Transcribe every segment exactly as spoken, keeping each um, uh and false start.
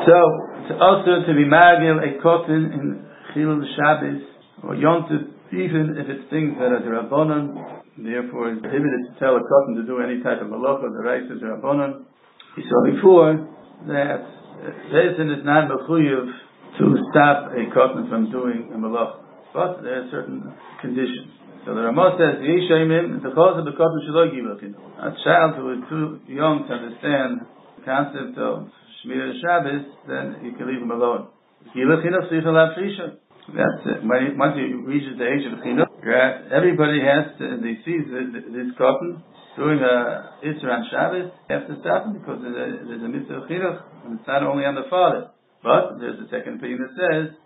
So, it's also to be magil a cotton in Chilul Shabbos or Yontif, even if it's things that are the Rabbanon. Therefore, it's prohibited to tell a cotton to do any type of malacha. The right is the Rabbanon. We saw before that Bezin is not mechuyev to stop a cotton from doing a malacha, but there are certain conditions. So the Ramah says, "Yeshaimim the cause of the cotton shelo givachin." A child who is too young to understand the concept of Shmir Shabbos, then you can leave him alone. That's it. When he, once he reaches the age of chinuch, everybody has to, they see this cotton doing a Isra on Shabbos, they have to stop him because there's a, there's a mitzvah of chinuch, and it's not only on the father. But there's a second opinion that says,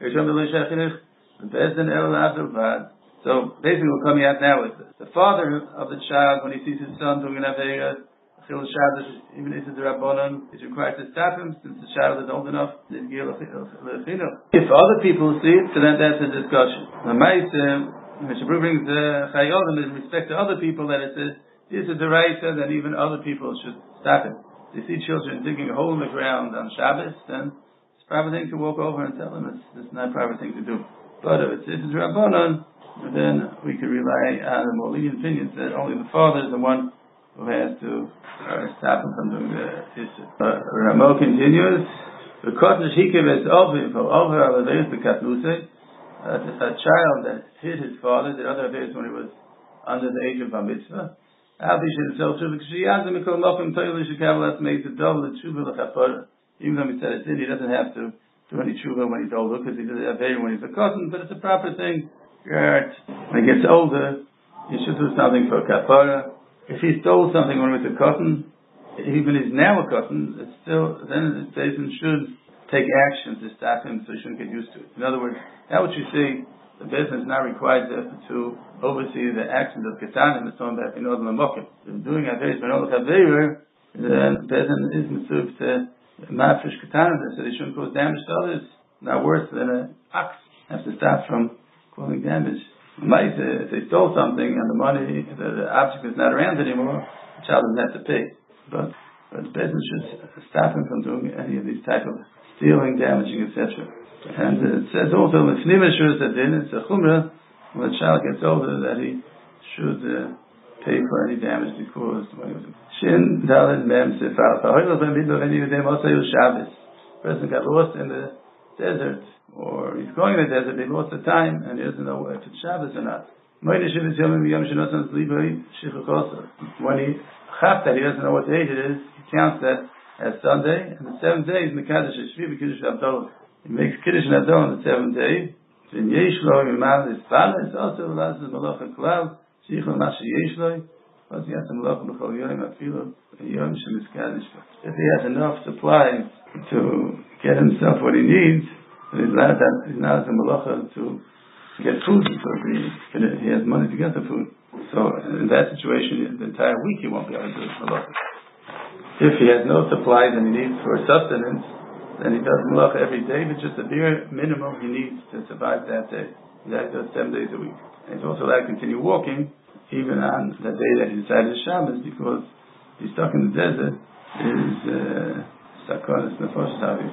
so basically what's coming out now is the father of the child, when he sees his son doing an Aveira, even if it's a Rabbanon, is required to stop him since the child is old enough. If other people see it, so then that's a discussion. The Mishabru brings the Chayolim in respect to other people that it says this is the right, then even other people should stop him. If they see children digging a hole in the ground on Shabbos, then it's a proper thing to walk over and tell them it's, it's not a proper thing to do. But if it's, if it's Rabbanon, then we could rely on the more lenient opinions that only the father is the one who has to uh, stop him from doing the issue. Uh, Ramo continues, the cotton shikev is over over the katnuse, a child that hit his father, the other days when he was under the age of bar mitzvah. Even though he said it's in, he doesn't have to do any tshuva when he's older because he did it when he's a cotton, but it's a proper thing. When he gets older, he should do something for kapara. If he stole something when he was a cotton, even if he's now a cotton, it's still, then the person should take action to stop him so he shouldn't get used to it. In other words, now what you see, the business is not required to, to oversee the actions of ketanim and so on back in order to mock him. If doing averis ben olach aveir, then the business is mitzvah to mafresh ketanim, so they shouldn't cause damage to others. Not worse than an ox has to stop from causing damage. If they stole something and the money, the, the object is not around anymore, the child doesn't have to pay. But, but the business should stop him from doing any of these type of stealing, damaging, et cetera. And it says also, it's a chumrah, when the child gets older, that he should uh, pay for any damage he caused. Shin Daled Mem Sefal. The person got lost in the desert, or he's going in the desert, he lost the time, and he doesn't know if it's Shabbos or not. When he chapped that he doesn't know what day it is, he counts that as Sunday, and the seventh day is Mekadosh Shvi B'Kiddush Avdol. He makes Kiddush and Avdol on the seventh day. Then Yeshlo Mimal is Pala. It's also Laz Malacha Klav Shichol Mashi Yeshlo. Plus he has some Malacha B'Chol Yom Afilu Yom Shemiskadish. If he has enough supply to get himself what he needs, then he's allowed that he's not a Malacha to get food because he, he has money to get the food. So in that situation, the entire week he won't be able to do Malacha. If he has no supplies and he needs for sustenance, then he does malacha every day, but just a bare minimum he needs to survive that day. That he does seven days a week. And he's also allowed to continue walking, even on the day that he decided Shabbos, because he's stuck in the desert, is uh, sakonas nefashos.